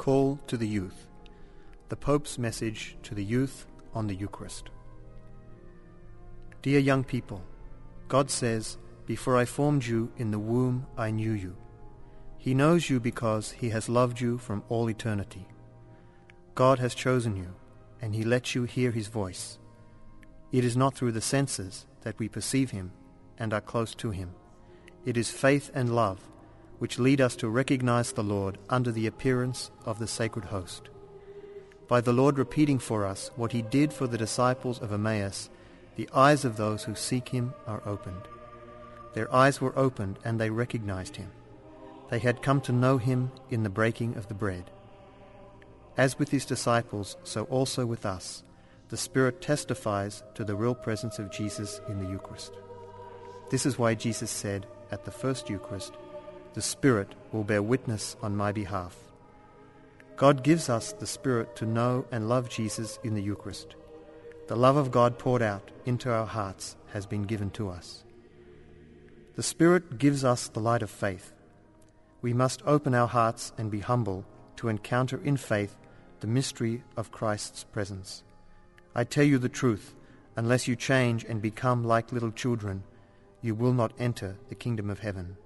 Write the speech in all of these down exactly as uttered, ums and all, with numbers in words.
Call to the Youth, the Pope's message to the youth on the Eucharist. Dear young people, God says, "Before I formed you in the womb, I knew you." He knows you because he has loved you from all eternity. God has chosen you, and he lets you hear his voice. It is not through the senses that we perceive him and are close to him. It is faith and love which lead us to recognize the Lord under the appearance of the sacred host. By the Lord repeating for us what he did for the disciples of Emmaus, the eyes of those who seek him are opened. Their eyes were opened and they recognized him. They had come to know him in the breaking of the bread. As with his disciples, so also with us, the Spirit testifies to the real presence of Jesus in the Eucharist. This is why Jesus said at the first Eucharist, "The Spirit will bear witness on my behalf." God gives us the Spirit to know and love Jesus in the Eucharist. The love of God poured out into our hearts has been given to us. The Spirit gives us the light of faith. We must open our hearts and be humble to encounter in faith the mystery of Christ's presence. I tell you the truth, unless you change and become like little children, you will not enter the kingdom of heaven.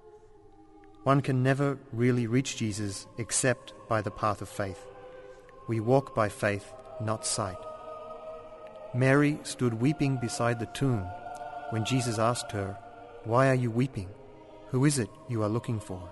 One can never really reach Jesus except by the path of faith. We walk by faith, not sight. Mary stood weeping beside the tomb when Jesus asked her, "Why are you weeping? Who is it you are looking for?"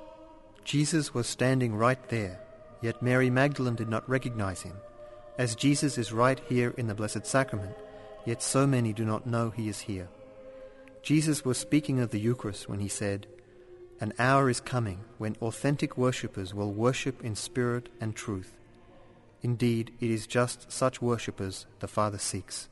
Jesus was standing right there, yet Mary Magdalene did not recognize him, as Jesus is right here in the Blessed Sacrament, yet so many do not know he is here. Jesus was speaking of the Eucharist when he said, "An hour is coming when authentic worshippers will worship in spirit and truth." Indeed, it is just such worshippers the Father seeks.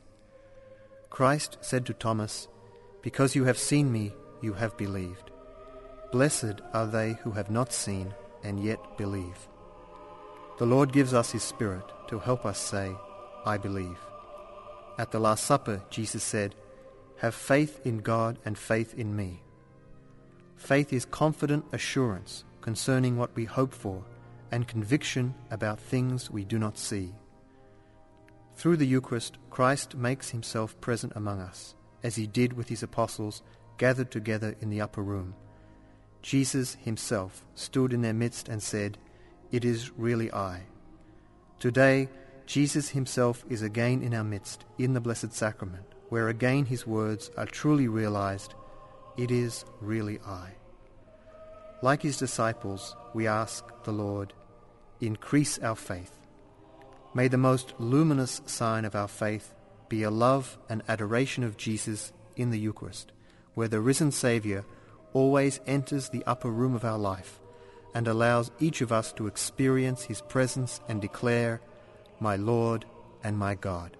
Christ said to Thomas, "Because you have seen me, you have believed. Blessed are they who have not seen and yet believe." The Lord gives us his Spirit to help us say, "I believe." At the Last Supper, Jesus said, "Have faith in God and faith in me." Faith is confident assurance concerning what we hope for and conviction about things we do not see. Through the Eucharist, Christ makes himself present among us, as he did with his apostles gathered together in the upper room. Jesus himself stood in their midst and said, "It is really I." Today, Jesus himself is again in our midst in the Blessed Sacrament, where again his words are truly realized, "It is really I." Like his disciples, we ask the Lord, increase our faith. May the most luminous sign of our faith be a love and adoration of Jesus in the Eucharist, where the risen Saviour always enters the upper room of our life and allows each of us to experience his presence and declare, "My Lord and my God."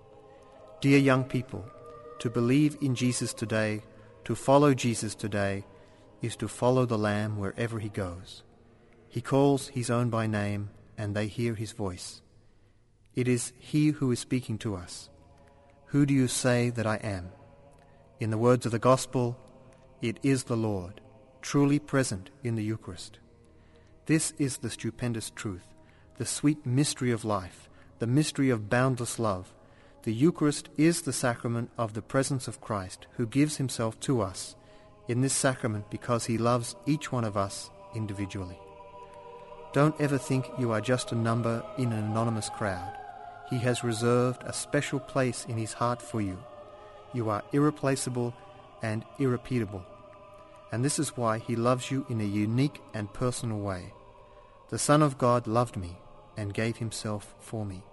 Dear young people, to believe in Jesus today, to follow Jesus today, is to follow the Lamb wherever he goes. He calls his own by name, and they hear his voice. It is he who is speaking to us. "Who do you say that I am?" In the words of the Gospel, it is the Lord, truly present in the Eucharist. This is the stupendous truth, the sweet mystery of life, the mystery of boundless love. The Eucharist is the sacrament of the presence of Christ, who gives himself to us in this sacrament because he loves each one of us individually. Don't ever think you are just a number in an anonymous crowd. He has reserved a special place in his heart for you. You are irreplaceable and irrepeatable. And this is why he loves you in a unique and personal way. The Son of God loved me and gave himself for me.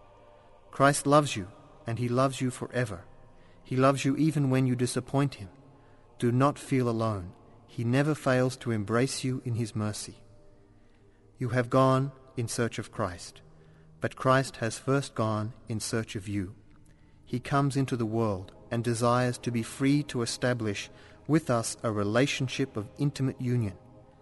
Christ loves you, and he loves you forever. He loves you even when you disappoint him. Do not feel alone. He never fails to embrace you in his mercy. You have gone in search of Christ, but Christ has first gone in search of you. He comes into the world and desires to be free to establish with us a relationship of intimate union.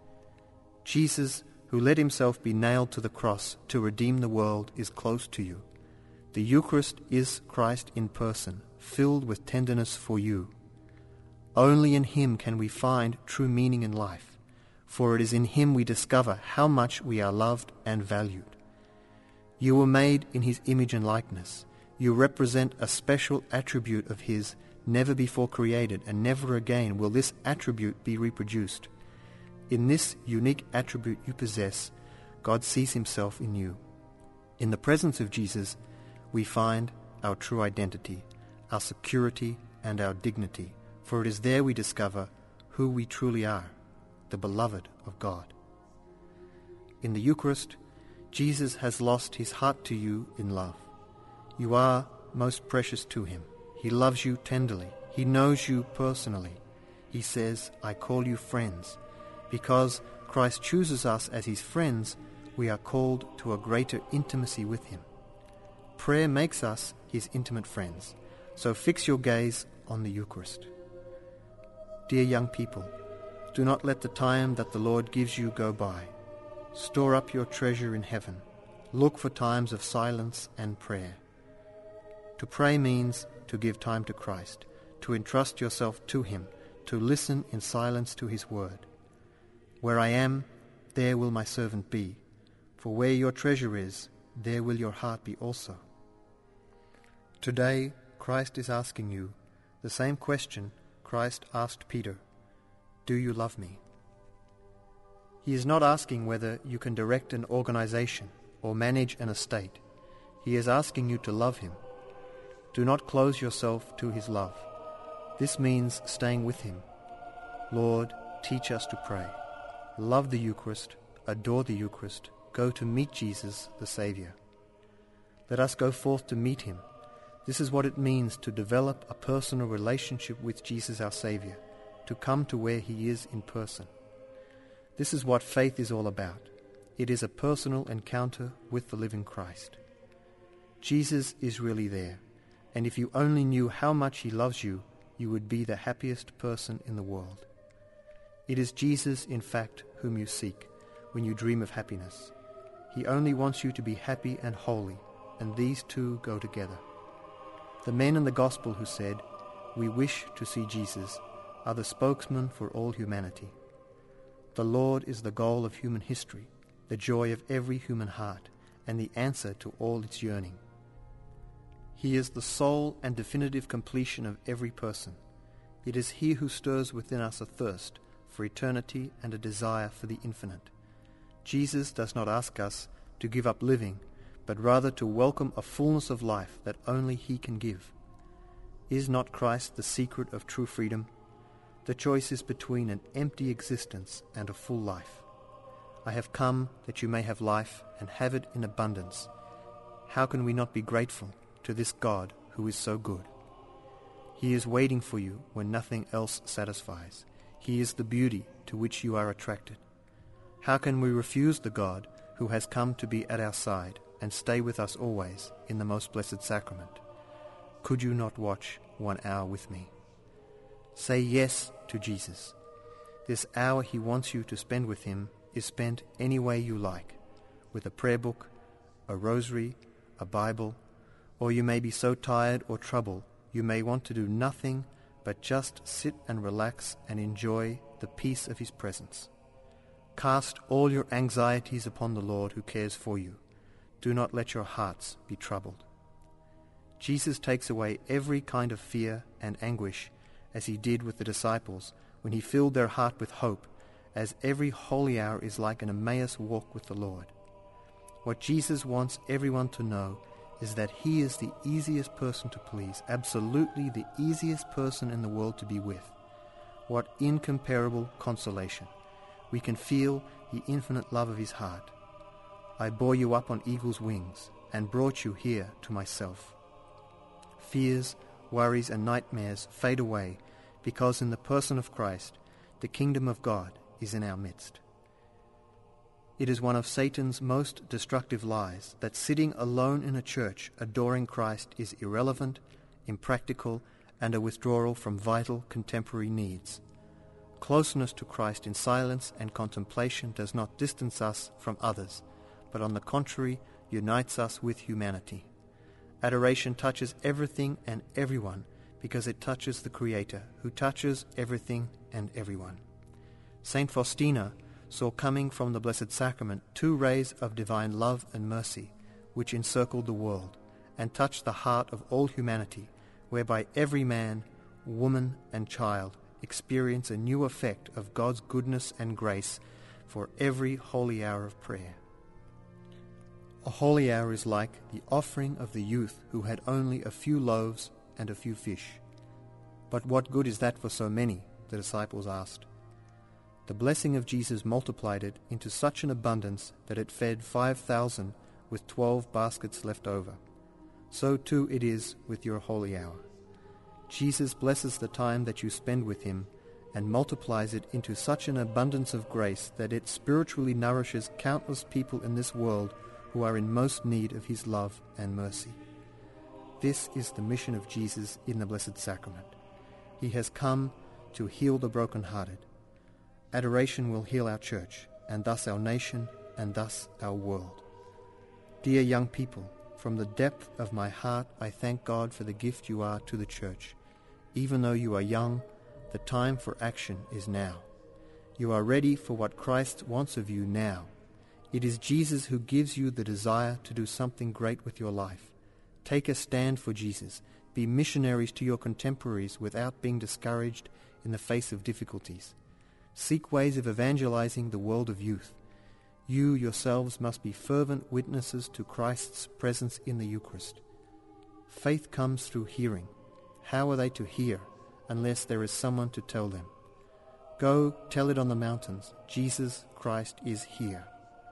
Jesus, who let himself be nailed to the cross to redeem the world, is close to you. The Eucharist is Christ in person, filled with tenderness for you. Only in him can we find true meaning in life, for it is in him we discover how much we are loved and valued. You were made in his image and likeness. You represent a special attribute of his, never before created, and never again will this attribute be reproduced. In this unique attribute you possess, God sees himself in you. In the presence of Jesus, we find our true identity, our security, and our dignity, for it is there we discover who we truly are, the beloved of God. In the Eucharist, Jesus has lost his heart to you in love. You are most precious to him. He loves you tenderly. He knows you personally. He says, I call you friends. Because Christ chooses us as his friends, we are called to a greater intimacy with him. Prayer makes us his intimate friends. So fix your gaze on the Eucharist. Dear young people, do not let the time that the Lord gives you go by. Store up your treasure in heaven. Look for times of silence and prayer. To pray means to give time to Christ, to entrust yourself to him, to listen in silence to his word. Where I am, there will my servant be. For where your treasure is, there will your heart be also. Today, Christ is asking you the same question Christ asked Peter. Do you love me? He is not asking whether you can direct an organization or manage an estate. He is asking you to love him. Do not close yourself to his love. This means staying with him. Lord, teach us to pray. Love the Eucharist, adore the Eucharist, go to meet Jesus, the Saviour. Let us go forth to meet him. This is what it means to develop a personal relationship with Jesus our Saviour, to come to where he is in person. This is what faith is all about. It is a personal encounter with the living Christ. Jesus is really there, and if you only knew how much he loves you, you would be the happiest person in the world. It is Jesus, in fact, whom you seek when you dream of happiness. He only wants you to be happy and holy, and these two go together. The men in the Gospel who said, "We wish to see Jesus," are the spokesmen for all humanity. The Lord is the goal of human history, the joy of every human heart, and the answer to all its yearning. He is the sole and definitive completion of every person. It is he who stirs within us a thirst for eternity and a desire for the infinite. Jesus does not ask us to give up living, but rather to welcome a fullness of life that only he can give. Is not Christ the secret of true freedom? The choice is between an empty existence and a full life. I have come that you may have life and have it in abundance. How can we not be grateful to this God who is so good? He is waiting for you when nothing else satisfies. He is the beauty to which you are attracted. How can we refuse the God who has come to be at our side and stay with us always in the most blessed sacrament? Could you not watch one hour with me? Say yes to Jesus. This hour he wants you to spend with him is spent any way you like, with a prayer book, a rosary, a Bible, or you may be so tired or troubled you may want to do nothing but just sit and relax and enjoy the peace of his presence. Cast all your anxieties upon the Lord who cares for you. Do not let your hearts be troubled. Jesus takes away every kind of fear and anguish, as he did with the disciples when he filled their heart with hope, as every holy hour is like an Emmaus walk with the Lord. What Jesus wants everyone to know is that he is the easiest person to please, absolutely the easiest person in the world to be with. What incomparable consolation! We can feel the infinite love of his heart. I bore you up on eagle's wings and brought you here to myself. Fears, worries, and nightmares fade away because in the person of Christ, the kingdom of God is in our midst. It is one of Satan's most destructive lies that sitting alone in a church adoring Christ is irrelevant, impractical, and a withdrawal from vital contemporary needs. Closeness to Christ in silence and contemplation does not distance us from others, but on the contrary unites us with humanity. Adoration touches everything and everyone because it touches the Creator, who touches everything and everyone. Saint Faustina saw coming from the Blessed Sacrament two rays of divine love and mercy, which encircled the world, and touched the heart of all humanity, whereby every man, woman, and child experience a new effect of God's goodness and grace for every holy hour of prayer. A holy hour is like the offering of the youth who had only a few loaves and a few fish. But what good is that for so many? The disciples asked. The blessing of Jesus multiplied it into such an abundance that it fed five thousand with twelve baskets left over. So too it is with your holy hour. Jesus blesses the time that you spend with him and multiplies it into such an abundance of grace that it spiritually nourishes countless people in this world who are in most need of his love and mercy. This is the mission of Jesus in the Blessed Sacrament. He has come to heal the brokenhearted. Adoration will heal our church, and thus our nation, and thus our world. Dear young people, from the depth of my heart I thank God for the gift you are to the church. Even though you are young, the time for action is now. You are ready for what Christ wants of you now. It is Jesus who gives you the desire to do something great with your life. Take a stand for Jesus. Be missionaries to your contemporaries without being discouraged in the face of difficulties. Seek ways of evangelizing the world of youth. You yourselves must be fervent witnesses to Christ's presence in the Eucharist. Faith comes through hearing. How are they to hear unless there is someone to tell them? Go tell it on the mountains, Jesus Christ is here.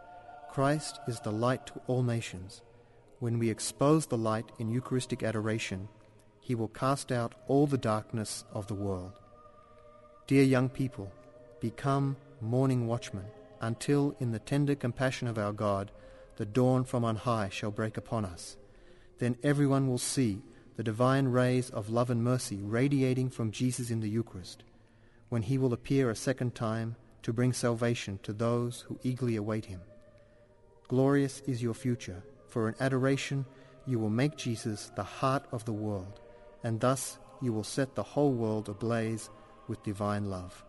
Christ is the light to all nations. When we expose the light in Eucharistic adoration, he will cast out all the darkness of the world. Dear young people, become morning watchmen, until in the tender compassion of our God, the dawn from on high shall break upon us. Then everyone will see the divine rays of love and mercy radiating from Jesus in the Eucharist, when he will appear a second time to bring salvation to those who eagerly await him. Glorious is your future, for in adoration you will make Jesus the heart of the world, and thus you will set the whole world ablaze with divine love.